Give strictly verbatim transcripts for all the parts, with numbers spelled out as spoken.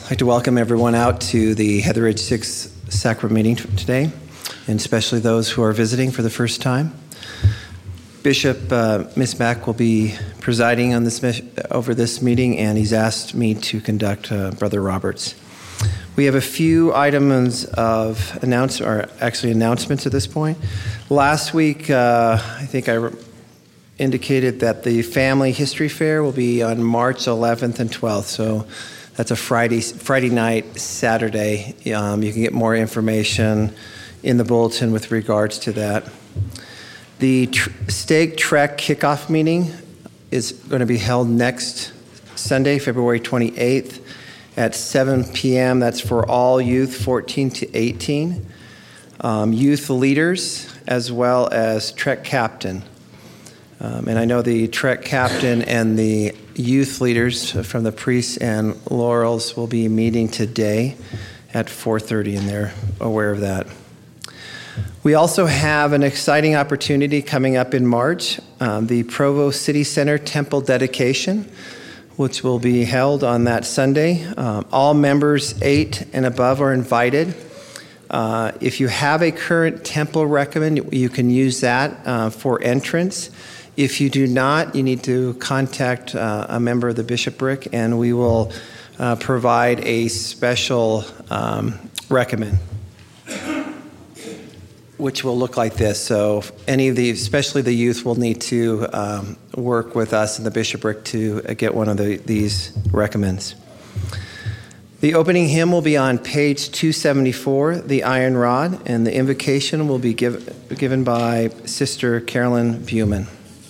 I'd like to welcome everyone out to the Heatherridge Sixth Sacrament meeting today, and especially those who are visiting for the first time. Bishop uh, Miss Mack will be presiding on this over this meeting, and he's asked me to conduct uh, Brother Roberts. We have a few items of announce, or actually announcements at this point. Last week, uh, I think I re- indicated that the Family History Fair will be on March eleventh and twelfth, so that's a Friday Friday night, Saturday. Um, you can get more information in the bulletin with regards to that. The tr- Stake Trek kickoff meeting is going to be held next Sunday, February twenty-eighth at seven p.m. That's for all youth fourteen to eighteen, um, youth leaders, as well as Trek captain. Um, and I know the Trek captain and the youth leaders from the Priests and Laurels will be meeting today at four thirty, and they're aware of that. We also have an exciting opportunity coming up in March, um, the Provo City Center Temple Dedication, which will be held on that Sunday. Um, all members eight and above are invited. Uh, if you have a current temple recommend, you can use that uh, for entrance. If you do not, you need to contact uh, a member of the bishopric, and we will uh, provide a special um, recommend, which will look like this. So any of the, especially the youth, will need to um, work with us in the bishopric to get one of the, these recommends. The opening hymn will be on page two seventy-four, The Iron Rod, and the invocation will be give, given by Sister Carolyn Buman.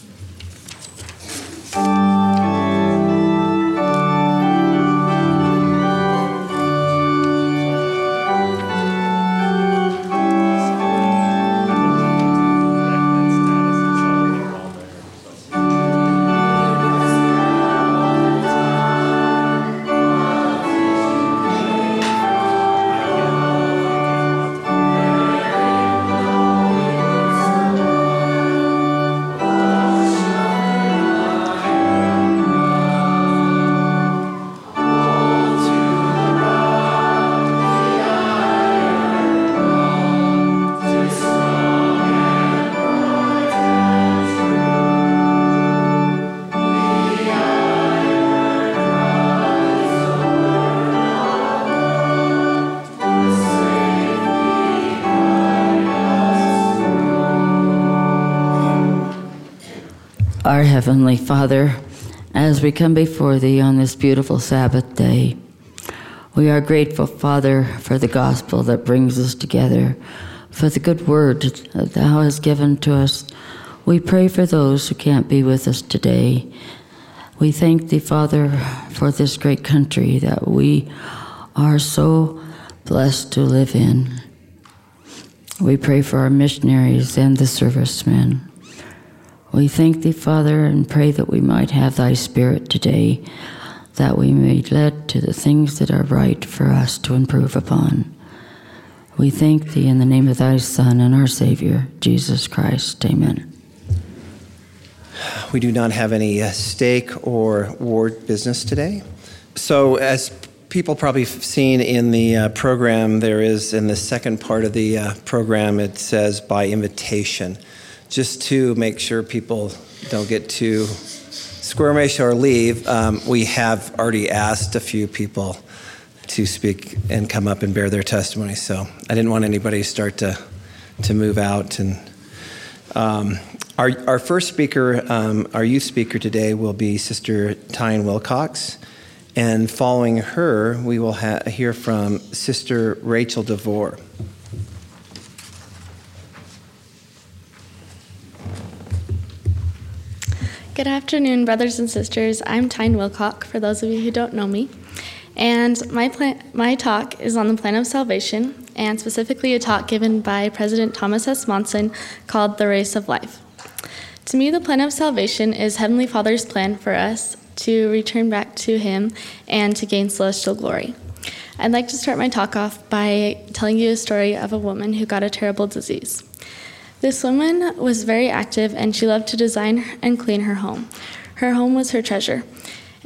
Our Heavenly Father, as we come before Thee on this beautiful Sabbath day, we are grateful, Father, for the gospel that brings us together, for the good word that Thou hast given to us. We pray for those who can't be with us today. We thank Thee, Father, for this great country that we are so blessed to live in. We pray for our missionaries and the servicemen. We thank Thee, Father, and pray that we might have Thy Spirit today, that we may be led to the things that are right for us to improve upon. We thank Thee in the name of Thy Son and our Savior, Jesus Christ. Amen. We do not have any uh, stake or ward business today. So as people probably have seen in the uh, program, there is in the second part of the uh, program, it says by invitation. Just to make sure people don't get too squirmish or leave, um, we have already asked a few people to speak and come up and bear their testimony. So I didn't want anybody to start to to move out. And um, our our first speaker, um, our youth speaker today, will be Sister Tyne Wilcox, and following her, we will ha- hear from Sister Rachel DeVore. Good afternoon, brothers and sisters. I'm Tyne Wilcock, for those of you who don't know me. And my plan, my talk is on the plan of salvation, and specifically a talk given by President Thomas S. Monson called The Race of Life. To me, the plan of salvation is Heavenly Father's plan for us to return back to Him and to gain celestial glory. I'd like to start my talk off by telling you a story of a woman who got a terrible disease. This woman was very active, and she loved to design and clean her home. Her home was her treasure.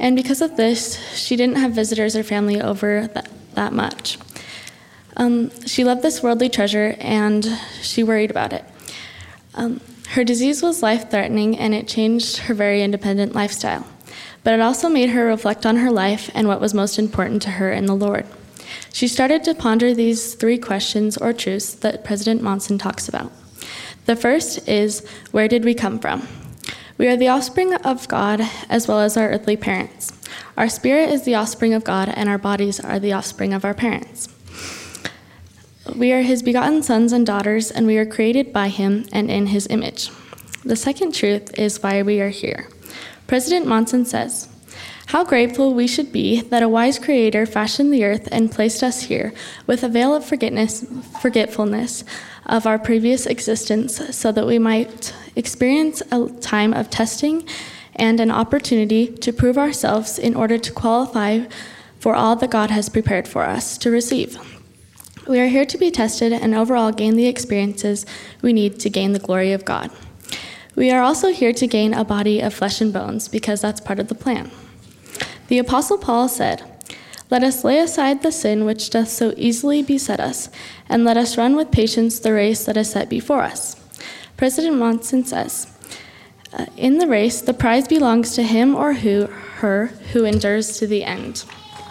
And because of this, she didn't have visitors or family over that, that much. Um, she loved this worldly treasure, and she worried about it. Um, her disease was life-threatening, and it changed her very independent lifestyle. But it also made her reflect on her life and what was most important to her in the Lord. She started to ponder these three questions or truths that President Monson talks about. The first is, where did we come from? We are the offspring of God as well as our earthly parents. Our spirit is the offspring of God, and our bodies are the offspring of our parents. We are his begotten sons and daughters, and we are created by him and in his image. The second truth is why we are here. President Monson says, how grateful we should be that a wise creator fashioned the earth and placed us here with a veil of forgetness, forgetfulness of our previous existence so that we might experience a time of testing and an opportunity to prove ourselves in order to qualify for all that God has prepared for us to receive. We are here to be tested and overall gain the experiences we need to gain the glory of God. We are also here to gain a body of flesh and bones because that's part of the plan. The Apostle Paul said, let us lay aside the sin which doth so easily beset us, and let us run with patience the race that is set before us. President Monson says, uh, in the race, the prize belongs to him or who, her who endures to the end.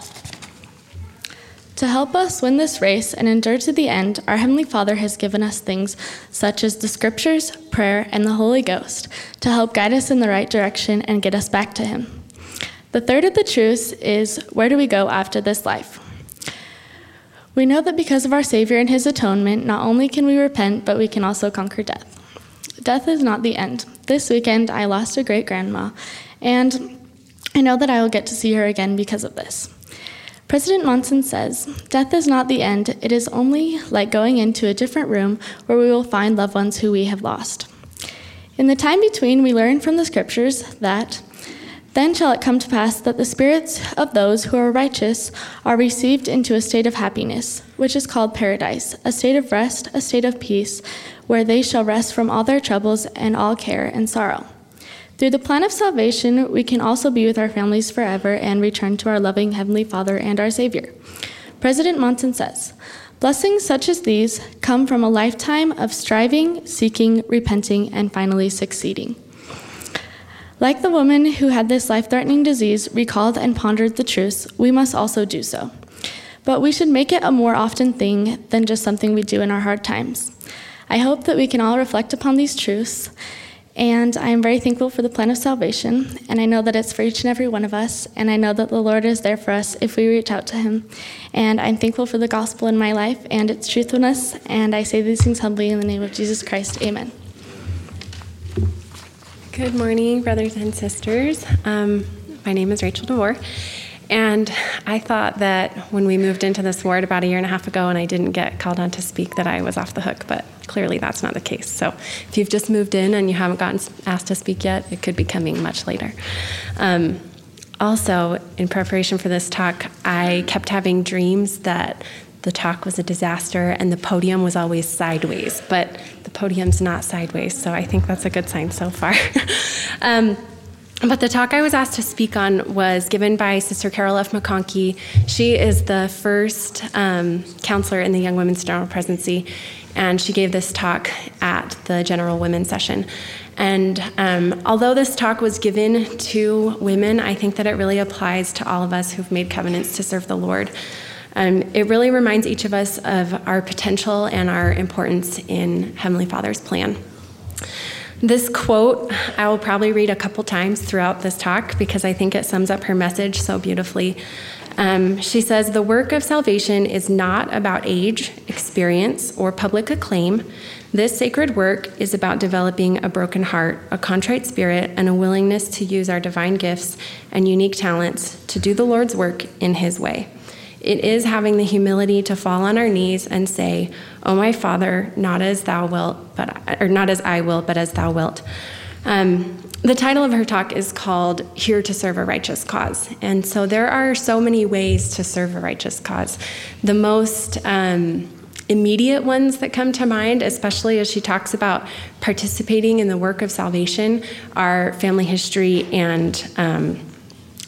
To help us win this race and endure to the end, our Heavenly Father has given us things such as the Scriptures, prayer, and the Holy Ghost to help guide us in the right direction and get us back to him. The third of the truths is, where do we go after this life? We know that because of our Savior and his atonement, not only can we repent, but we can also conquer death. Death is not the end. This weekend, I lost a great-grandma, and I know that I will get to see her again because of this. President Monson says, death is not the end. It is only like going into a different room where we will find loved ones who we have lost. In the time between, we learn from the Scriptures that then shall it come to pass that the spirits of those who are righteous are received into a state of happiness, which is called paradise, a state of rest, a state of peace, where they shall rest from all their troubles and all care and sorrow. Through the plan of salvation, we can also be with our families forever and return to our loving Heavenly Father and our Savior. President Monson says, blessings such as these come from a lifetime of striving, seeking, repenting, and finally succeeding. Like the woman who had this life-threatening disease recalled and pondered the truths, we must also do so. But we should make it a more often thing than just something we do in our hard times. I hope that we can all reflect upon these truths, and I am very thankful for the plan of salvation, and I know that it's for each and every one of us, and I know that the Lord is there for us if we reach out to him. And I'm thankful for the gospel in my life and its truthfulness, and I say these things humbly in the name of Jesus Christ. Amen. Good morning, brothers and sisters. Um, my name is Rachel DeVore, and I thought that when we moved into this ward about a year and a half ago and I didn't get called on to speak that I was off the hook, but clearly that's not the case. So if you've just moved in and you haven't gotten asked to speak yet, it could be coming much later. Um, also, in preparation for this talk, I kept having dreams that the talk was a disaster and the podium was always sideways, but the podium's not sideways, so I think that's a good sign so far. um, but the talk I was asked to speak on was given by Sister Carol F. McConkey. She is the first um, counselor in the Young Women's General Presidency, and she gave this talk at the General Women's Session. And um, although this talk was given to women, I think that it really applies to all of us who've made covenants to serve the Lord. Um, it really reminds each of us of our potential and our importance in Heavenly Father's plan. This quote I will probably read a couple times throughout this talk because I think it sums up her message so beautifully. Um, she says, the work of salvation is not about age, experience, or public acclaim. This sacred work is about developing a broken heart, a contrite spirit, and a willingness to use our divine gifts and unique talents to do the Lord's work in his way. It is having the humility to fall on our knees and say, "Oh, my Father, not as thou wilt, but or not as I will, but as thou wilt." Um, the title of her talk is called "Here to Serve a Righteous Cause," and so there are so many ways to serve a righteous cause. The most um, immediate ones that come to mind, especially as she talks about participating in the work of salvation, are family history and um,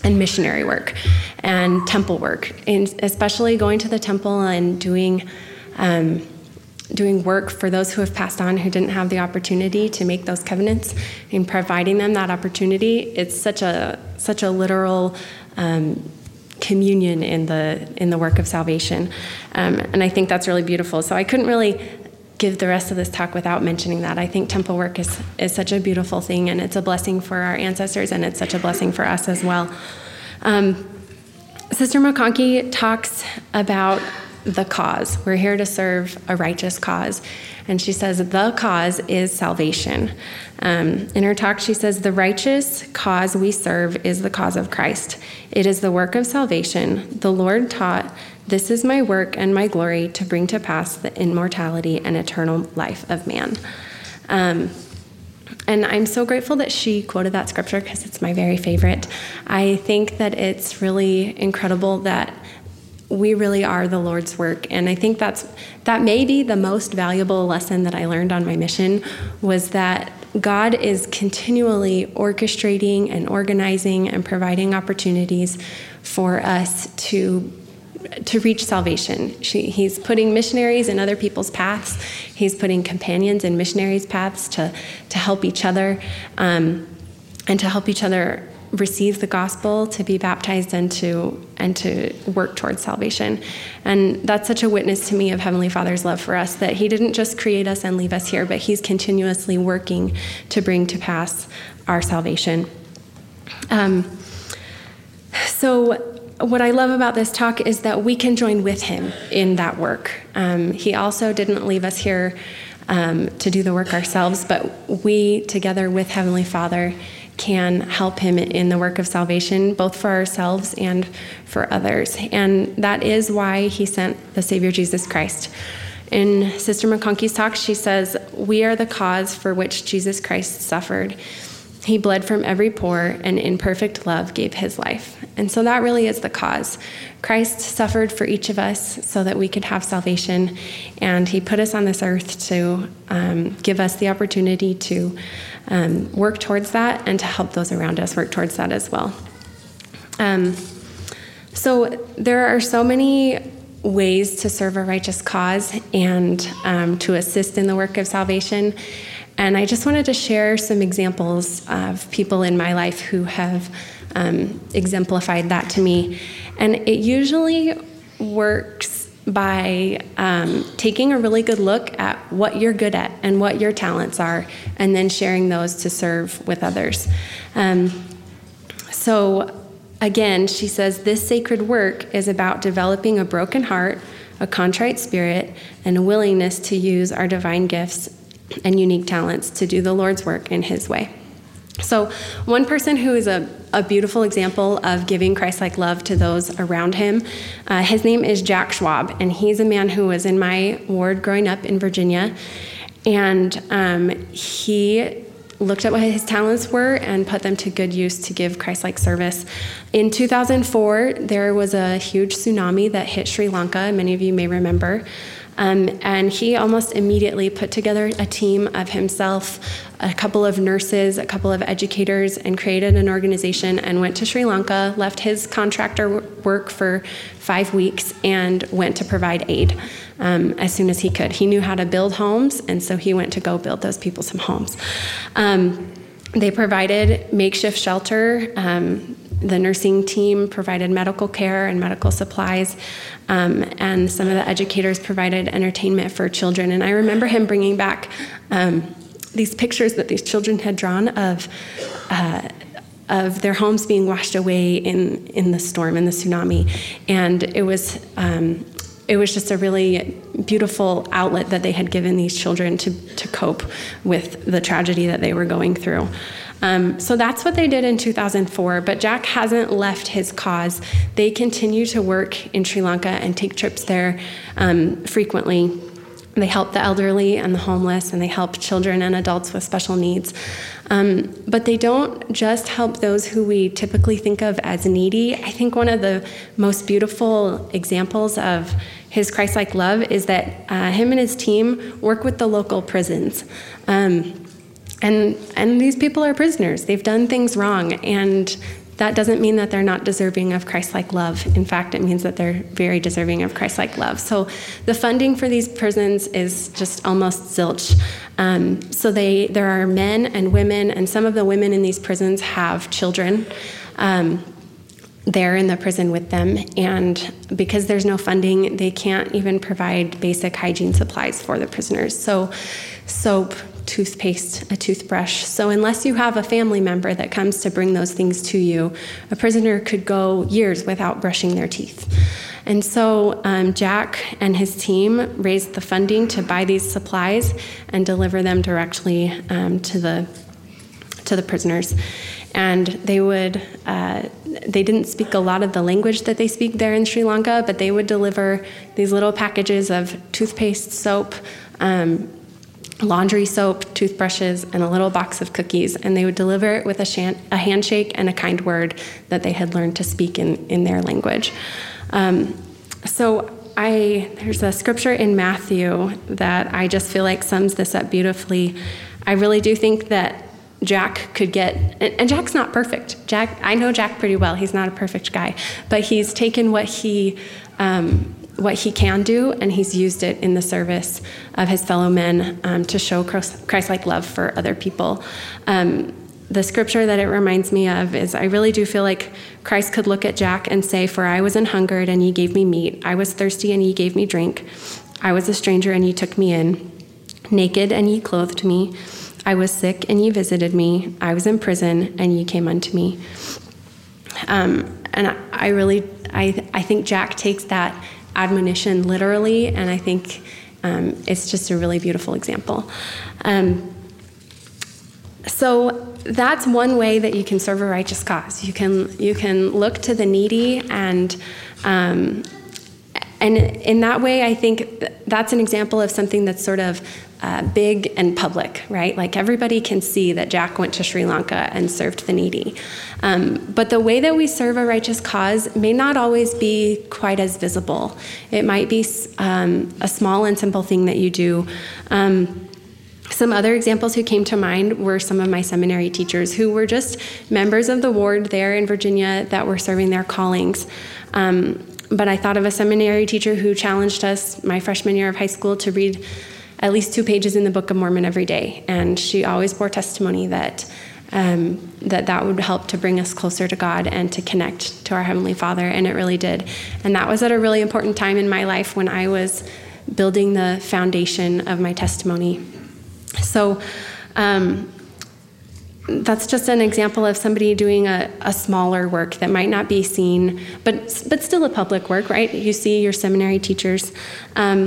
and missionary work and temple work, and especially going to the temple and doing um, doing work for those who have passed on who didn't have the opportunity to make those covenants, and providing them that opportunity. It's such a such a literal um, communion in the in the work of salvation, um, and I think that's really beautiful. So I couldn't really give the rest of this talk without mentioning that. I think temple work is is such a beautiful thing, and it's a blessing for our ancestors, and it's such a blessing for us as well. Um, Sister McConkey talks about the cause. We're here to serve a righteous cause. And she says the cause is salvation. Um, in her talk, she says the righteous cause we serve is the cause of Christ. It is the work of salvation. The Lord taught, "This is my work and my glory, to bring to pass the immortality and eternal life of man." Um, and I'm so grateful that she quoted that scripture because it's my very favorite. I think that it's really incredible that we really are the Lord's work. And I think that's that may be the most valuable lesson that I learned on my mission, was that God is continually orchestrating and organizing and providing opportunities for us to to reach salvation. She, he's putting missionaries in other people's paths. He's putting companions in missionaries' paths to, to help each other um, and to help each other receive the gospel, to be baptized, and to and to work towards salvation. And that's such a witness to me of Heavenly Father's love for us, that he didn't just create us and leave us here, but he's continuously working to bring to pass our salvation. Um, so what I love about this talk is that we can join with him in that work. Um, he also didn't leave us here um, to do the work ourselves, but we, together with Heavenly Father, can help him in the work of salvation, both for ourselves and for others. And that is why he sent the Savior Jesus Christ. In Sister McConkey's talk, she says, "We are the cause for which Jesus Christ suffered. He bled from every pore and in perfect love gave his life." And so that really is the cause. Christ suffered for each of us so that we could have salvation, and he put us on this earth to um, give us the opportunity to um, work towards that and to help those around us work towards that as well. Um, so there are so many ways to serve a righteous cause and um, to assist in the work of salvation. And I just wanted to share some examples of people in my life who have um, exemplified that to me. And it usually works by um, taking a really good look at what you're good at and what your talents are, and then sharing those to serve with others. Um, so again, she says, this sacred work is about developing a broken heart, a contrite spirit, and a willingness to use our divine gifts and unique talents to do the Lord's work in his way. So one person who is a, a beautiful example of giving Christ-like love to those around him, uh, his name is Jack Schwab, and he's a man who was in my ward growing up in Virginia, and um, he looked at what his talents were and put them to good use to give Christ-like service. In two thousand four, there was a huge tsunami that hit Sri Lanka, many of you may remember. Um, and he almost immediately put together a team of himself, a couple of nurses, a couple of educators, and created an organization and went to Sri Lanka, left his contractor work for five weeks, and went to provide aid um, as soon as he could. He knew how to build homes, and so he went to go build those people some homes. Um, they provided makeshift shelter. Um, The nursing team provided medical care and medical supplies, um, and some of the educators provided entertainment for children. And I remember him bringing back um, these pictures that these children had drawn of uh, of their homes being washed away in, in the storm, in the tsunami. And it was um, it was just a really beautiful outlet that they had given these children to, to cope with the tragedy that they were going through. Um, so that's what they did in two thousand four, but Jack hasn't left his cause. They continue to work in Sri Lanka and take trips there um, frequently. They help the elderly and the homeless, and they help children and adults with special needs. Um, but they don't just help those who we typically think of as needy. I think one of the most beautiful examples of his Christ-like love is that uh, him and his team work with the local prisons. Um, And and these people are prisoners. They've done things wrong, and that doesn't mean that they're not deserving of Christ-like love. In fact, it means that they're very deserving of Christ-like love. So the funding for these prisons is just almost zilch. Um, so they there are men and women, and some of the women in these prisons have children. Um, They're in the prison with them, and because there's no funding, they can't even provide basic hygiene supplies for the prisoners. So soap, toothpaste, a toothbrush. So unless you have a family member that comes to bring those things to you, a prisoner could go years without brushing their teeth. And so um, Jack and his team raised the funding to buy these supplies and deliver them directly um, to the to the prisoners. And they would, uh, they didn't speak a lot of the language that they speak there in Sri Lanka, but they would deliver these little packages of toothpaste, soap, um, laundry soap, toothbrushes, and a little box of cookies. And they would deliver it with a, shan- a handshake and a kind word that they had learned to speak in, in their language. Um, so I, there's a scripture in Matthew that I just feel like sums this up beautifully. I really do think that Jack could get, and, and Jack's not perfect. Jack, I know Jack pretty well. He's not a perfect guy, but he's taken what he um, what he can do, and he's used it in the service of his fellow men um, to show Christ-like love for other people. Um, the scripture that it reminds me of is, I really do feel like Christ could look at Jack and say, "For I was an hungered, and ye gave me meat. I was thirsty, and ye gave me drink. I was a stranger, and ye took me in. Naked, and ye clothed me. I was sick, and ye visited me. I was in prison, and ye came unto me." Um, and I, I really, I, I think Jack takes that admonition literally, and I think um, it's just a really beautiful example. Um, so that's one way that you can serve a righteous cause. You can you can look to the needy, and um, and in that way, I think that's an example of something that's sort of Uh, big and public, right? Like everybody can see that Jack went to Sri Lanka and served the needy. Um, but the way that we serve a righteous cause may not always be quite as visible. It might be um, a small and simple thing that you do. Um, some other examples who came to mind were some of my seminary teachers who were just members of the ward there in Virginia that were serving their callings. Um, but I thought of a seminary teacher who challenged us my freshman year of high school to read at least two pages in the Book of Mormon every day. And she always bore testimony that um, that that would help to bring us closer to God and to connect to our Heavenly Father, and it really did. And that was at a really important time in my life when I was building the foundation of my testimony. So um, that's just an example of somebody doing a, a smaller work that might not be seen, but but still a public work, right? You see your seminary teachers. Um,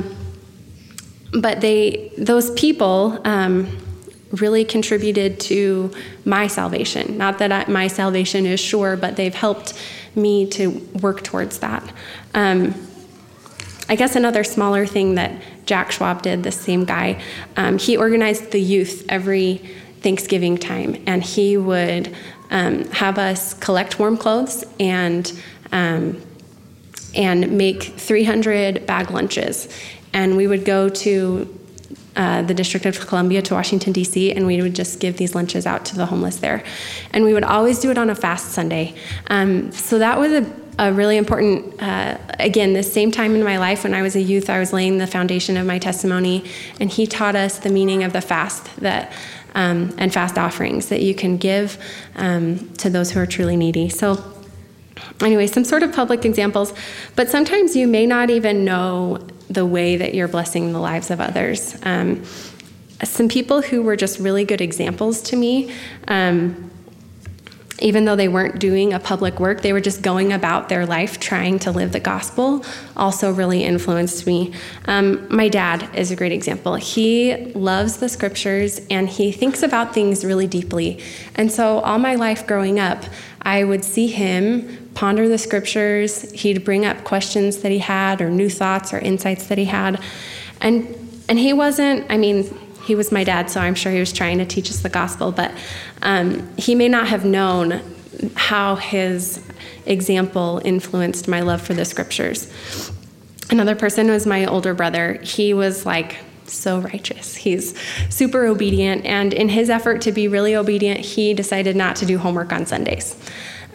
But they, those people um, really contributed to my salvation. Not that I, my salvation is sure, but they've helped me to work towards that. Um, I guess another smaller thing that Jack Schwab did, the same guy, um, he organized the youth every Thanksgiving time, and he would um, have us collect warm clothes and um, and make three hundred bag lunches. And we would go to uh, the District of Columbia, to Washington, D C, and we would just give these lunches out to the homeless there. And we would always do it on a fast Sunday. Um, so that was a, a really important, uh, again, the same time in my life when I was a youth, I was laying the foundation of my testimony, and he taught us the meaning of the fast that um, and fast offerings that you can give um, to those who are truly needy. So anyway, some sort of public examples, but sometimes you may not even know the way that you're blessing the lives of others. Um, some people who were just really good examples to me, um, even though they weren't doing a public work, they were just going about their life trying to live the gospel, also really influenced me. Um, my dad is a great example. He loves the scriptures, and he thinks about things really deeply. And so all my life growing up, I would see him ponder the scriptures. He'd bring up questions that he had, or new thoughts or insights that he had. And and he wasn't, I mean, he was my dad, so I'm sure he was trying to teach us the gospel, but um, he may not have known how his example influenced my love for the scriptures. Another person was my older brother. He was like so righteous. He's super obedient, and in his effort to be really obedient, he decided not to do homework on Sundays.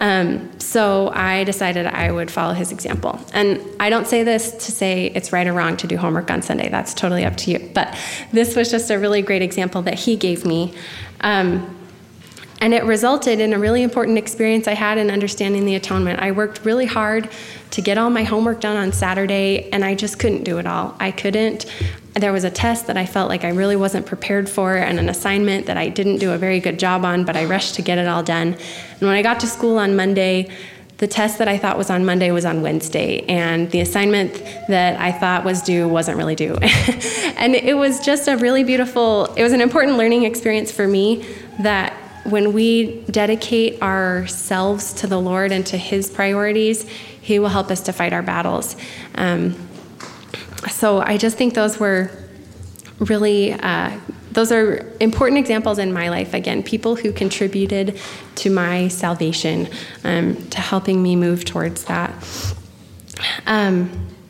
Um, so I decided I would follow his example. And I don't say this to say it's right or wrong to do homework on Sunday. That's totally up to you. But this was just a really great example that he gave me. Um, and it resulted in a really important experience I had in understanding the atonement. I worked really hard to get all my homework done on Saturday, and I just couldn't do it all. I couldn't. There was a test that I felt like I really wasn't prepared for, and an assignment that I didn't do a very good job on, but I rushed to get it all done. And when I got to school on Monday, the test that I thought was on Monday was on Wednesday, and the assignment that I thought was due wasn't really due. And it was just a really beautiful, it was an important learning experience for me that when we dedicate ourselves to the Lord and to his priorities, he will help us to fight our battles. Um, so I just think those were really, uh, those are important examples in my life. Again, people who contributed to my salvation, um, to helping me move towards that. Um,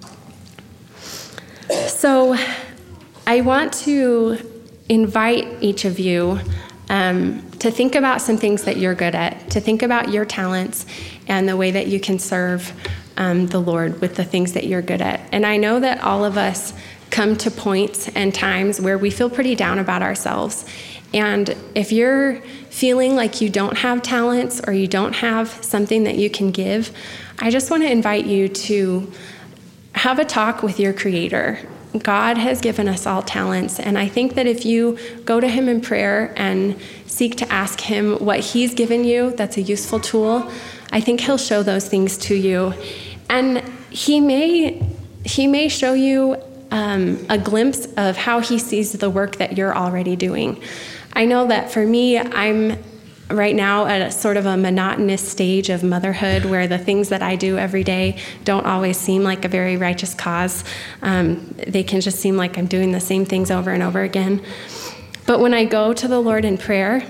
so I want to invite each of you um, to think about some things that you're good at, to think about your talents and the way that you can serve um, the Lord with the things that you're good at. And I know that all of us come to points and times where we feel pretty down about ourselves. And if you're feeling like you don't have talents or you don't have something that you can give, I just want to invite you to have a talk with your Creator. God has given us all talents, and I think that if you go to him in prayer and seek to ask him what he's given you, that's a useful tool, I think he'll show those things to you. And he may, he may show you um, a glimpse of how he sees the work that you're already doing. I know that for me, I'm right now at a sort of a monotonous stage of motherhood where the things that I do every day don't always seem like a very righteous cause. Um, they can just seem like I'm doing the same things over and over again. But when I go to the Lord in prayer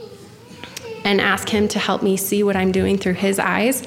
and ask him to help me see what I'm doing through his eyes,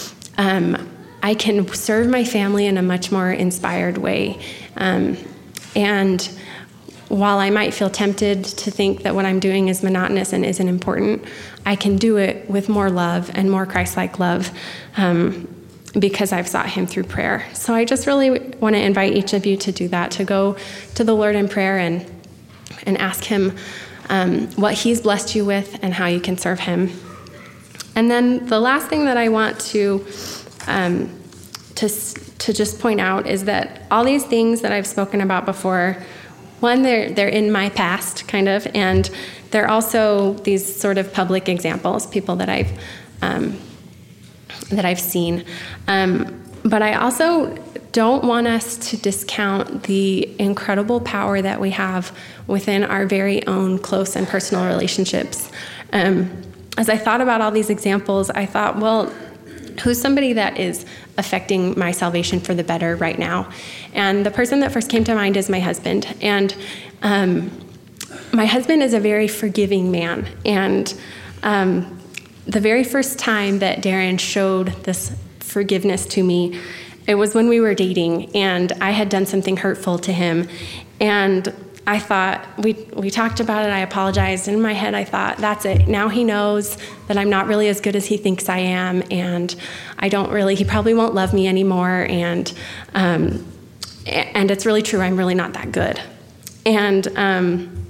um, I can serve my family in a much more inspired way. Um, and while I might feel tempted to think that what I'm doing is monotonous and isn't important, I can do it with more love and more Christ-like love um, because I've sought him through prayer. So I just really want to invite each of you to do that, to go to the Lord in prayer and and ask him um, what he's blessed you with and how you can serve him. And then the last thing that I want to um, to to just point out is that all these things that I've spoken about before, one, they're, they're in my past, kind of, and they're also these sort of public examples, people that I've um, that I've seen. Um, but I also don't want us to discount the incredible power that we have within our very own close and personal relationships. Um, as I thought about all these examples, I thought, well, who's somebody that is affecting my salvation for the better right now? And the person that first came to mind is my husband. And um, my husband is a very forgiving man. And um, the very first time that Darren showed this forgiveness to me, it was when we were dating, and I had done something hurtful to him. And I thought, we we talked about it, I apologized. In my head, I thought, that's it. Now he knows that I'm not really as good as he thinks I am, and I don't really, he probably won't love me anymore, and um, and it's really true, I'm really not that good. And, um,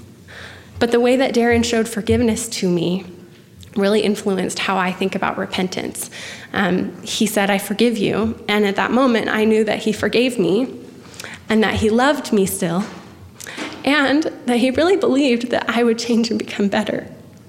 but the way that Darren showed forgiveness to me really influenced how I think about repentance. Um, he said, I forgive you, and at that moment, I knew that he forgave me, and that he loved me still, and that he really believed that I would change and become better.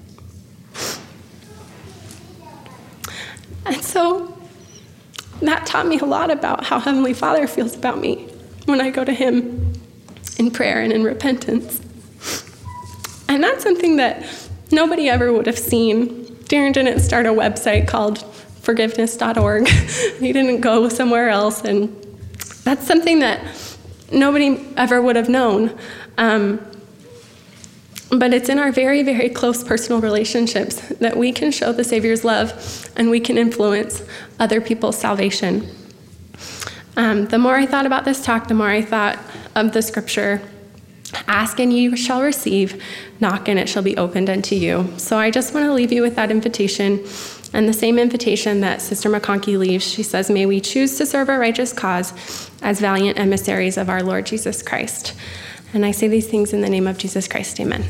And so that taught me a lot about how Heavenly Father feels about me when I go to him in prayer and in repentance. And that's something that nobody ever would have seen. Darren didn't start a website called forgiveness dot org. He didn't go somewhere else, and that's something that nobody ever would have known. Um, but it's in our very, very close personal relationships that we can show the Savior's love and we can influence other people's salvation. Um, the more I thought about this talk, the more I thought of the scripture, ask and you shall receive, knock and it shall be opened unto you. So I just want to leave you with that invitation. And the same invitation that Sister McConkie leaves, she says, may we choose to serve a righteous cause as valiant emissaries of our Lord Jesus Christ. And I say these things in the name of Jesus Christ, amen.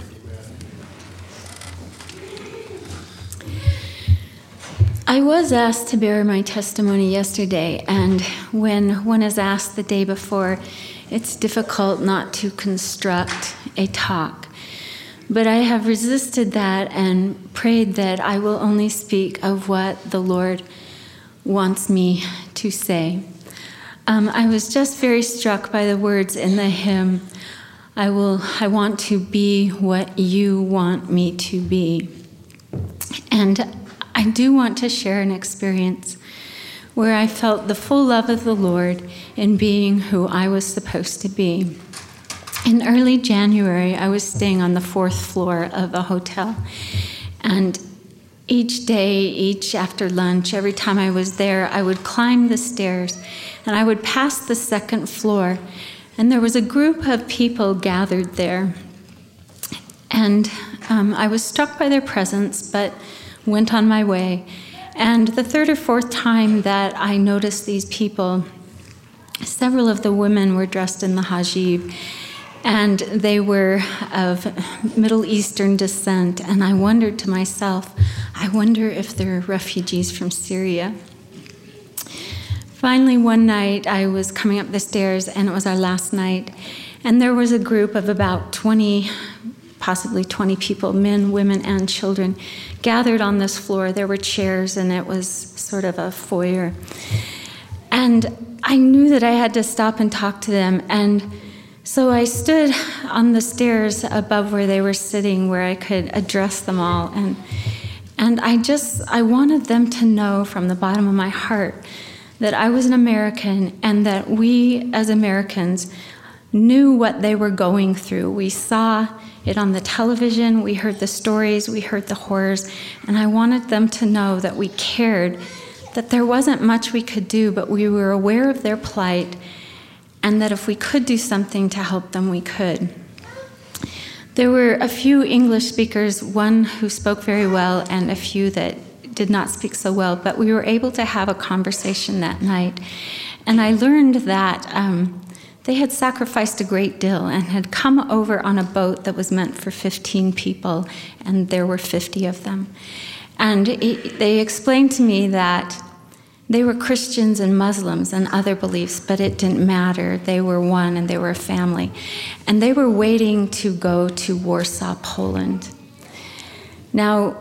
I was asked to bear my testimony yesterday, and when one is asked the day before, it's difficult not to construct a talk. But I have resisted that and prayed that I will only speak of what the Lord wants me to say. Um, I was just very struck by the words in the hymn, I will. I want to be what you want me to be. And I do want to share an experience where I felt the full love of the Lord in being who I was supposed to be. In early January, I was staying on the fourth floor of a hotel, and each day, each after lunch, every time I was there, I would climb the stairs, and I would pass the second floor, and there was a group of people gathered there, and um, I was struck by their presence, but went on my way. And the third or fourth time that I noticed these people, several of the women were dressed in the hijab, and they were of Middle Eastern descent. And I wondered to myself, I wonder if they're refugees from Syria. Finally, one night, I was coming up the stairs, and it was our last night, and there was a group of about twenty, possibly twenty people, men, women, and children, gathered on this floor. There were chairs, and it was sort of a foyer. And I knew that I had to stop and talk to them, and so I stood on the stairs above where they were sitting, where I could address them all. And and I just, I wanted them to know from the bottom of my heart that I was an American, and that we as Americans knew what they were going through. We saw it on the television, we heard the stories, we heard the horrors, and I wanted them to know that we cared, that there wasn't much we could do, but we were aware of their plight, and that if we could do something to help them, we could. There were a few English speakers, one who spoke very well, and a few that did not speak so well, but we were able to have a conversation that night. And I learned that um, they had sacrificed a great deal and had come over on a boat that was meant for fifteen people, and there were fifty of them. And it, they explained to me that they were Christians and Muslims and other beliefs, but it didn't matter. They were one, and they were a family. And they were waiting to go to Warsaw, Poland. Now,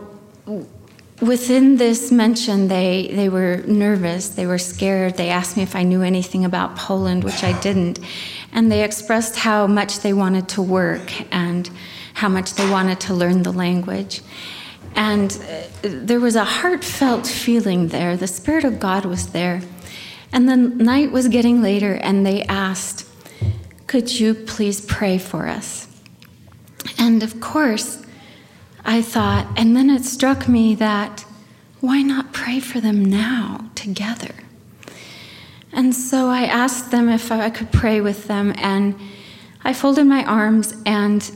within this mention, they, they were nervous, they were scared. They asked me if I knew anything about Poland, which I didn't. And they expressed how much they wanted to work and how much they wanted to learn the language. And there was a heartfelt feeling there. The Spirit of God was there. And the night was getting later, and they asked, could you please pray for us? And of course, I thought, and then it struck me that, why not pray for them now, together? And so I asked them if I could pray with them, and I folded my arms, and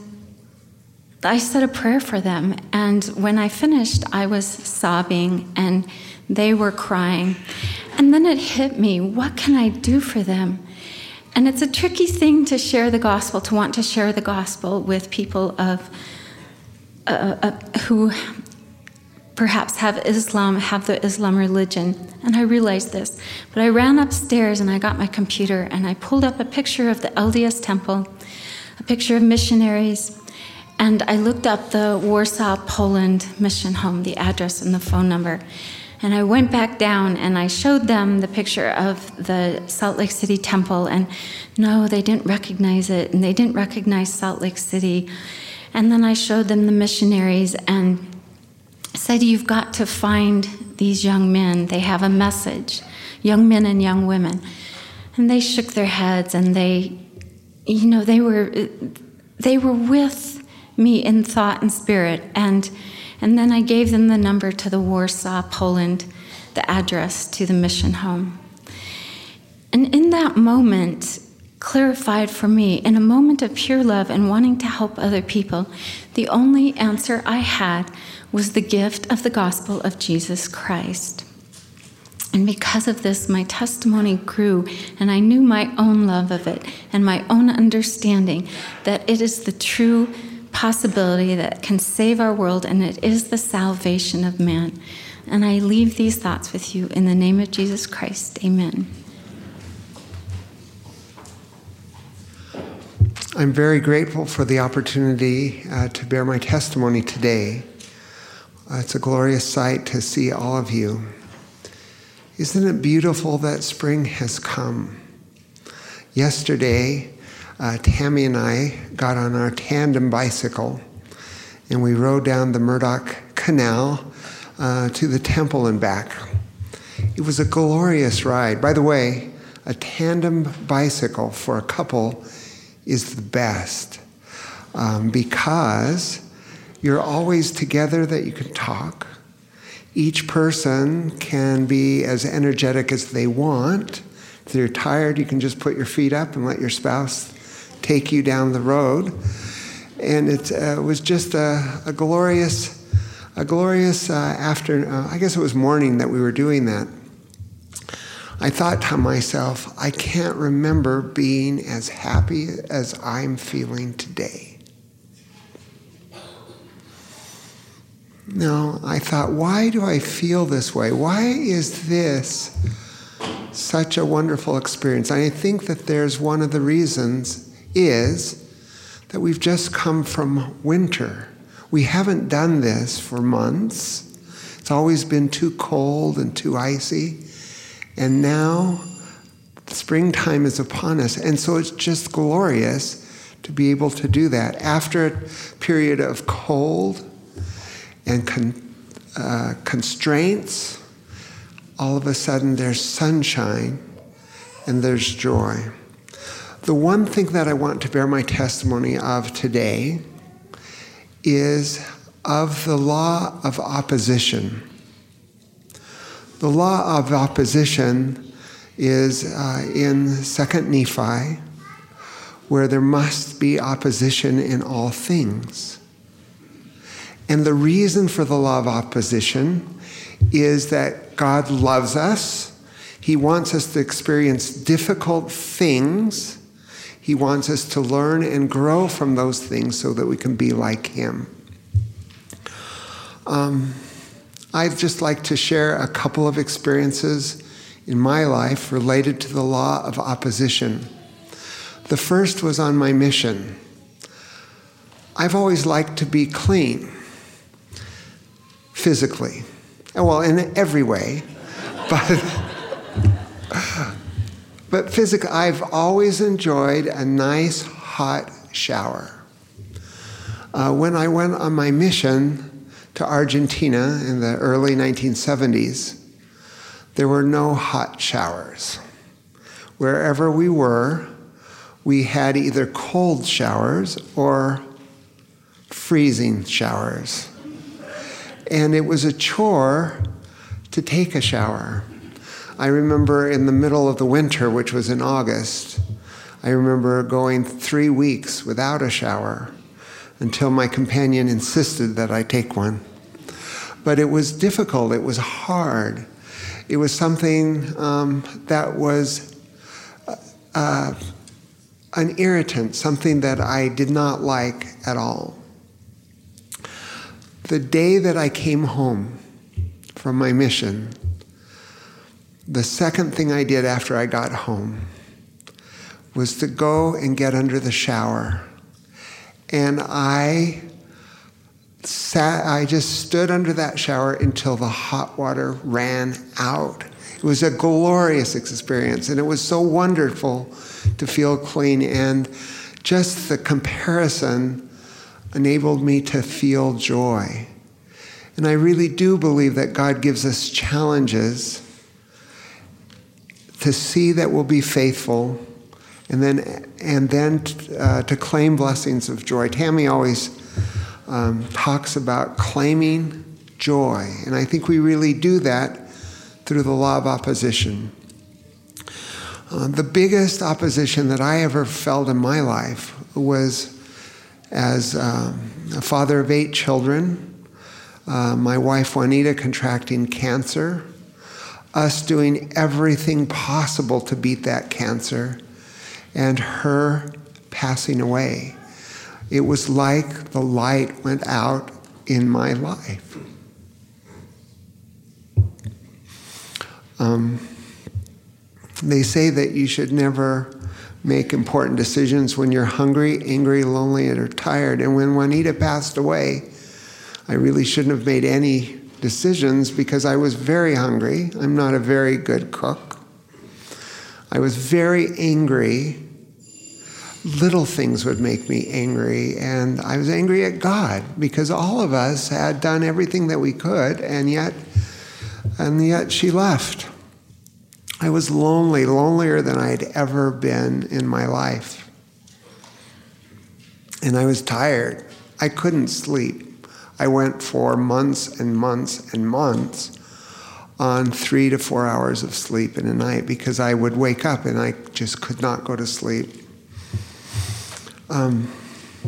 I said a prayer for them. And when I finished, I was sobbing, and they were crying. And then it hit me, what can I do for them? And it's a tricky thing to share the gospel, to want to share the gospel with people of Uh, uh, who perhaps have Islam, have the Islam religion. And I realized this. But I ran upstairs and I got my computer and I pulled up a picture of the L D S temple, a picture of missionaries, and I looked up the Warsaw, Poland mission home, the address and the phone number. And I went back down and I showed them the picture of the Salt Lake City temple, and no, they didn't recognize it, and they didn't recognize Salt Lake City. And then I showed them the missionaries and said, you've got to find these young men. They have a message, young men and young women. And they shook their heads, and they, you know, they were they were with me in thought and spirit. And, and then I gave them the number to the Warsaw, Poland, the address to the mission home. And in that moment, clarified for me in a moment of pure love and wanting to help other people. The only answer I had was the gift of the gospel of Jesus Christ. And because of this, my testimony grew, and I knew my own love of it and my own understanding that it is the true possibility that can save our world, and it is the salvation of man. And I leave these thoughts with you in the name of Jesus Christ. Amen. I'm very grateful for the opportunity uh, to bear my testimony today. Uh, it's a glorious sight to see all of you. Isn't it beautiful that spring has come? Yesterday, uh, Tammy and I got on our tandem bicycle and we rode down the Murdoch Canal uh, to the temple and back. It was a glorious ride. By the way, a tandem bicycle for a couple is the best um, because you're always together that you can talk. Each person can be as energetic as they want. If they're tired, you can just put your feet up and let your spouse take you down the road. And it uh, was just a, a glorious, a glorious uh, afternoon. Uh, I guess it was morning that we were doing that. I thought to myself, I can't remember being as happy as I'm feeling today. No, I thought, why do I feel this way? Why is this such a wonderful experience? And I think that there's one of the reasons is that we've just come from winter. We haven't done this for months. It's always been too cold and too icy. And now springtime is upon us. And so it's just glorious to be able to do that. After a period of cold and con- uh, constraints, all of a sudden there's sunshine and there's joy. The one thing that I want to bear my testimony of today is of the law of opposition. The law of opposition is uh, in Second Nephi, where there must be opposition in all things. And the reason for the law of opposition is that God loves us. He wants us to experience difficult things. He wants us to learn and grow from those things so that we can be like Him. Um, I'd just like to share a couple of experiences in my life related to the law of opposition. The first was on my mission. I've always liked to be clean, physically, well, in every way, but but physically, I've always enjoyed a nice hot shower. Uh, when I went on my mission to Argentina in the early nineteen seventies, there were no hot showers. Wherever we were, we had either cold showers or freezing showers. And it was a chore to take a shower. I remember in the middle of the winter, which was in August, I remember going three weeks without a shower until my companion insisted that I take one. But it was difficult, it was hard. It was something um, that was uh, an irritant, something that I did not like at all. The day that I came home from my mission, the second thing I did after I got home was to go and get under the shower. And I sat, I just stood under that shower until the hot water ran out. It was a glorious experience, and it was so wonderful to feel clean. And just the comparison enabled me to feel joy. And I really do believe that God gives us challenges to see that we'll be faithful, and then and then uh, to claim blessings of joy. Tammy always um, talks about claiming joy, and I think we really do that through the law of opposition. Uh, the biggest opposition that I ever felt in my life was as um, a father of eight children, uh, my wife Juanita contracting cancer, us doing everything possible to beat that cancer, and her passing away. It was like the light went out in my life. Um, they say that you should never make important decisions when you're hungry, angry, lonely, or tired. And when Juanita passed away, I really shouldn't have made any decisions because I was very hungry. I'm not a very good cook. I was very angry. Little things would make me angry, and I was angry at God because all of us had done everything that we could, and yet, and yet she left. I was lonely, lonelier than I'd ever been in my life. And I was tired. I couldn't sleep. I went for months and months and months on three to four hours of sleep in a night because I would wake up and I just could not go to sleep. Um,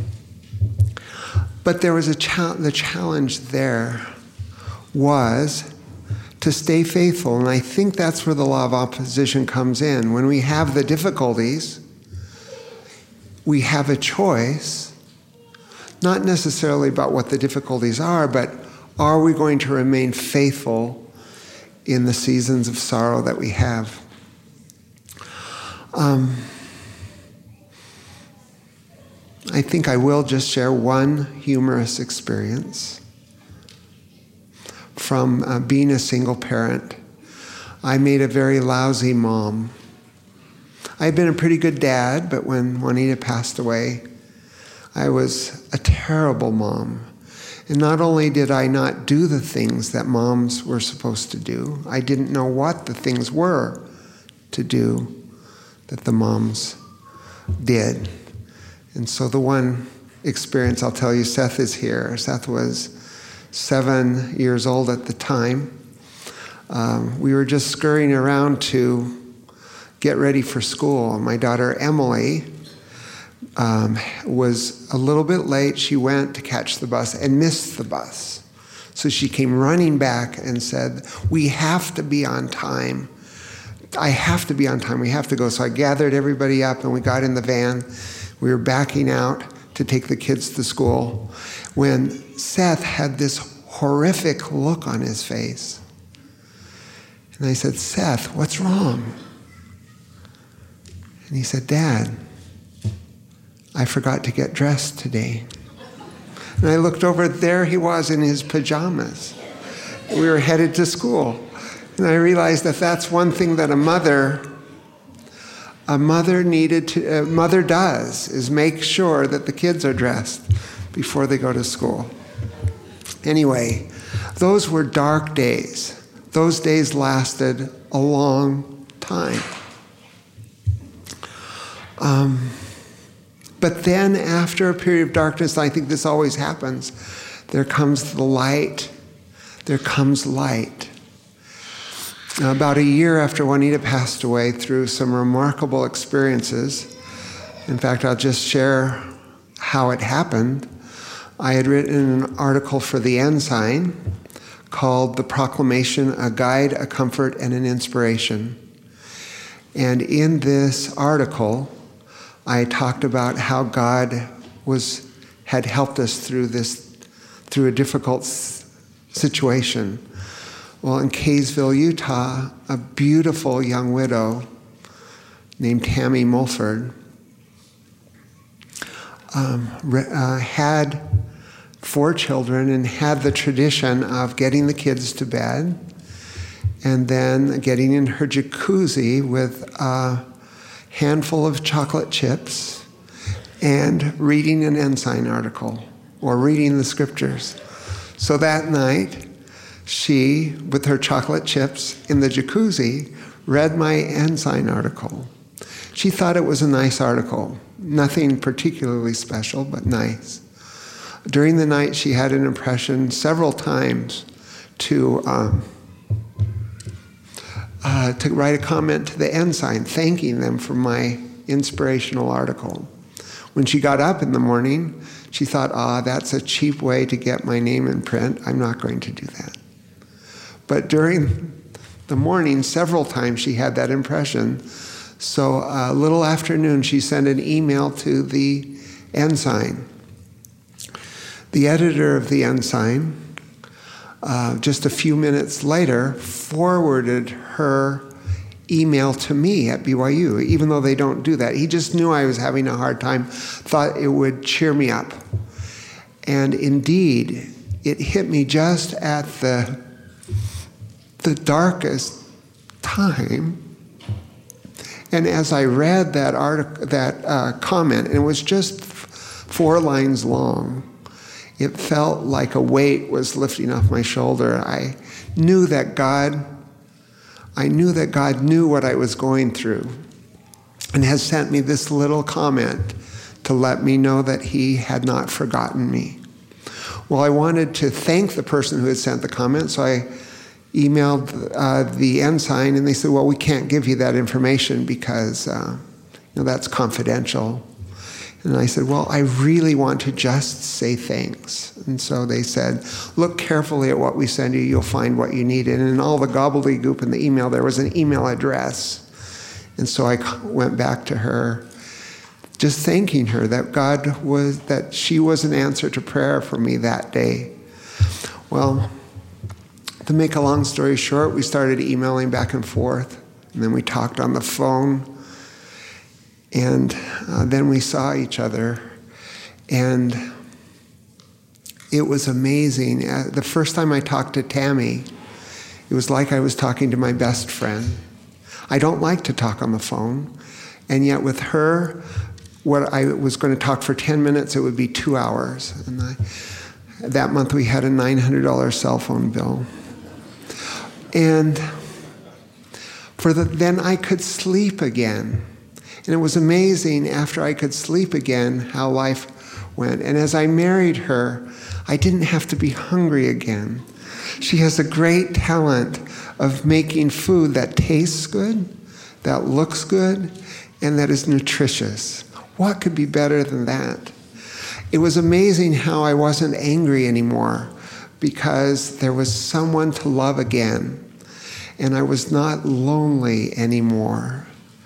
but there was a cha- the challenge there was to stay faithful, and I think that's where the law of opposition comes in. When we have the difficulties, we have a choice, not necessarily about what the difficulties are, but are we going to remain faithful in the seasons of sorrow that we have? Um, I think I will just share one humorous experience from uh, being a single parent. I made a very lousy mom. I had been a pretty good dad, but when Juanita passed away, I was a terrible mom. And not only did I not do the things that moms were supposed to do, I didn't know what the things were to do that the moms did. And so the one experience I'll tell you, Seth is here. Seth was seven years old at the time. Um, we were just scurrying around to get ready for school. My daughter Emily um, was a little bit late. She went to catch the bus and missed the bus. So she came running back and said, "We have to be on time. I have to be on time. We have to go." So I gathered everybody up and we got in the van. We were backing out to take the kids to school when Seth had this horrific look on his face. And I said, "Seth, what's wrong?" And he said, "Dad, I forgot to get dressed today." And I looked over, there he was in his pajamas. We were headed to school. And I realized that that's one thing that a mother A mother needed to, a mother does, is make sure that the kids are dressed before they go to school. Anyway, those were dark days. Those days lasted a long time. Um, but then after a period of darkness, I think this always happens, there comes the light. There comes light. About a year after Juanita passed away, through some remarkable experiences, in fact, I'll just share how it happened. I had written an article for the Ensign called "The Proclamation, a Guide, a Comfort, and an Inspiration." And in this article, I talked about how God was had helped us through this, through a difficult situation. Well, in Kaysville, Utah, a beautiful young widow named Tammy Mulford um, uh, had four children and had the tradition of getting the kids to bed and then getting in her jacuzzi with a handful of chocolate chips and reading an Ensign article or reading the scriptures. So that night, she, with her chocolate chips in the jacuzzi, read my Ensign article. She thought it was a nice article. Nothing particularly special, but nice. During the night, she had an impression several times to um, uh, to write a comment to the Ensign, thanking them for my inspirational article. When she got up in the morning, she thought, ah, that's a cheap way to get my name in print. I'm not going to do that. But during the morning, several times she had that impression. So a little afternoon, she sent an email to the Ensign. The editor of the Ensign, uh, just a few minutes later, forwarded her email to me at B Y U, even though they don't do that. He just knew I was having a hard time, thought it would cheer me up. And indeed, it hit me just at the, the darkest time. And as I read that article, that uh, comment, and it was just four lines long, it felt like a weight was lifting off my shoulder. I knew that God I knew that God knew what I was going through and has sent me this little comment to let me know that he had not forgotten me. Well, I wanted to thank the person who had sent the comment, so I emailed uh, the Ensign, and they said, well, we can't give you that information because uh, you know, that's confidential. And I said, well, I really want to just say thanks. And so they said, look carefully at what we send you. You'll find what you need. And in all the gobbledygook in the email, there was an email address. And so I went back to her, just thanking her that God was, that she was an answer to prayer for me that day. Well, to make a long story short, we started emailing back and forth. And then we talked on the phone. And uh, then we saw each other, and it was amazing. Uh, the first time I talked to Tammy, it was like I was talking to my best friend. I don't like to talk on the phone, and yet with her, what I was going to talk for ten minutes, it would be two hours. And I, that month we had a nine hundred dollars cell phone bill. And for the, then I could sleep again. And it was amazing after I could sleep again how life went. And as I married her, I didn't have to be hungry again. She has a great talent of making food that tastes good, that looks good, and that is nutritious. What could be better than that? It was amazing how I wasn't angry anymore because there was someone to love again. And I was not lonely anymore.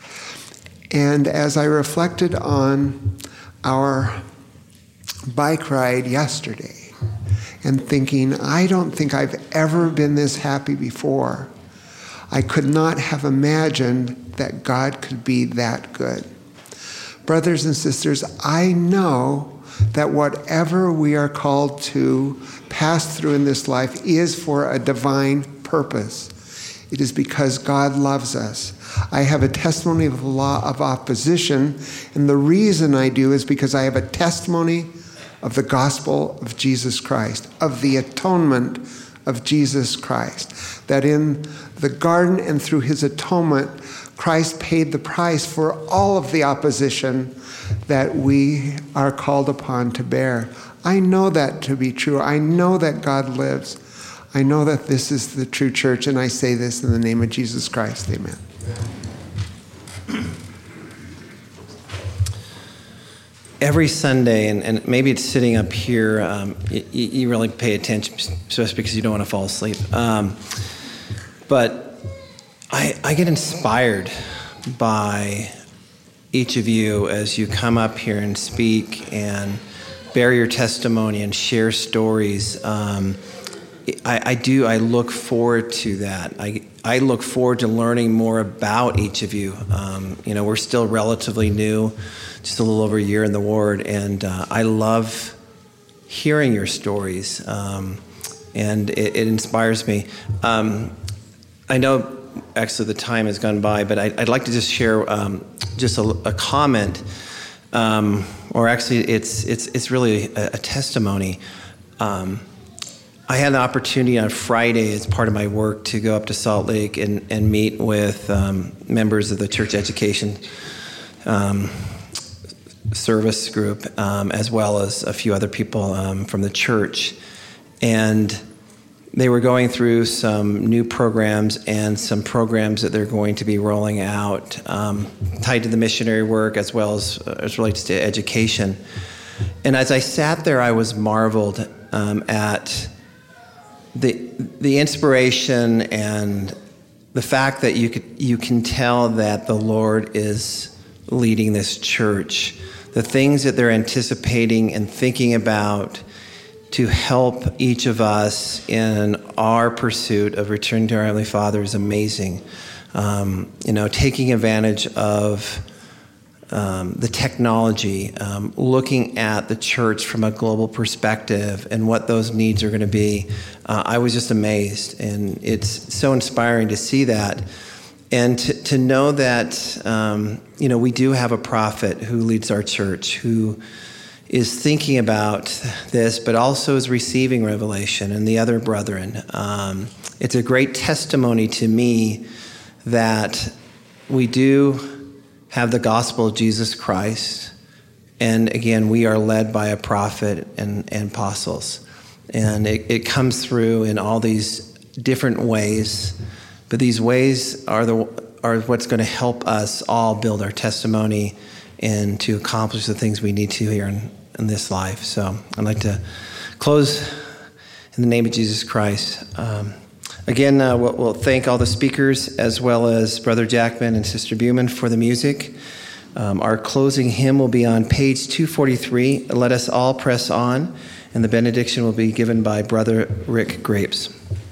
And as I reflected on our bike ride yesterday and thinking, I don't think I've ever been this happy before, I could not have imagined that God could be that good. Brothers and sisters, I know that whatever we are called to pass through in this life is for a divine purpose. It is because God loves us. I have a testimony of the law of opposition, and the reason I do is because I have a testimony of the gospel of Jesus Christ, of the atonement of Jesus Christ, that in the garden and through his atonement, Christ paid the price for all of the opposition that we are called upon to bear. I know that to be true. I know that God lives. I know that this is the true church, and I say this in the name of Jesus Christ. Amen. Every Sunday, and, and maybe it's sitting up here, um, you, you really pay attention, especially because you don't want to fall asleep. Um, but I, I get inspired by each of you as you come up here and speak and bear your testimony and share stories. Um, I, I do, I look forward to that. I, I look forward to learning more about each of you. Um, you know, we're still relatively new, just a little over a year in the Ward, and uh, I love hearing your stories, um, and it, it inspires me. Um, I know, actually, the time has gone by, but I, I'd like to just share um, just a, a comment, um, or actually, it's it's it's really a, a testimony. Um, I had an opportunity on Friday as part of my work to go up to Salt Lake and, and meet with um, members of the church education um, service group, um, as well as a few other people um, from the church. And they were going through some new programs and some programs that they're going to be rolling out um, tied to the missionary work as well as uh, as relates to education. And as I sat there, I was marveled um, at the the inspiration and the fact that you could you can tell that the Lord is leading this church. The things that they're anticipating and thinking about to help each of us in our pursuit of returning to our Heavenly Father is amazing. Um, you know, taking advantage of um, the technology, um, looking at the church from a global perspective and what those needs are going to be. Uh, I was just amazed, and it's so inspiring to see that. And to, to know that, um, you know, we do have a prophet who leads our church, who is thinking about this, but also is receiving revelation, and the other brethren. Um, it's a great testimony to me that we do have the gospel of Jesus Christ. And again, we are led by a prophet and, and apostles. And it, it comes through in all these different ways. But these ways are the are what's going to help us all build our testimony and to accomplish the things we need to here in, in this life. So I'd like to close in the name of Jesus Christ. Um, again, uh, we'll, we'll thank all the speakers as well as Brother Jackman and Sister Buman for the music. Um, our closing hymn will be on page two forty-three, Let Us All Press On, and the benediction will be given by Brother Rick Grapes.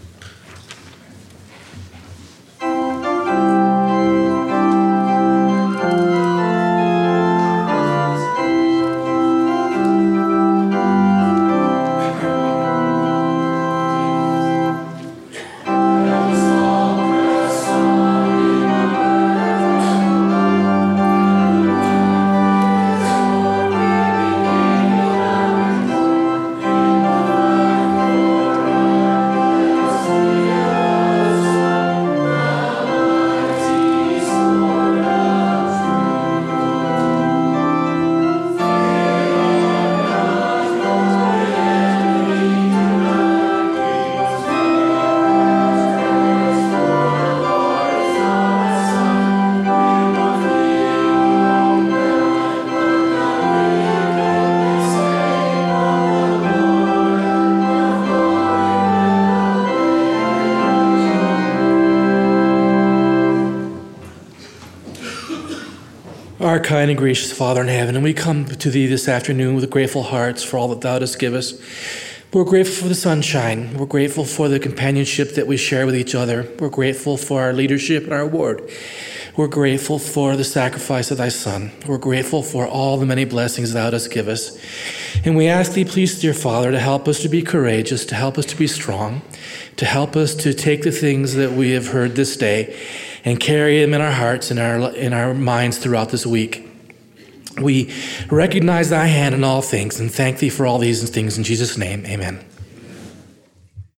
Our kind and gracious Father in heaven, and we come to Thee this afternoon with grateful hearts for all that Thou dost give us. We're grateful for the sunshine. We're grateful for the companionship that we share with each other. We're grateful for our leadership and our ward. We're grateful for the sacrifice of Thy Son. We're grateful for all the many blessings Thou dost give us. And we ask Thee, please, dear Father, to help us to be courageous, to help us to be strong, to help us to take the things that we have heard this day and carry them in our hearts and our in our minds throughout this week. We recognize Thy hand in all things and thank Thee for all these things in Jesus' name. Amen.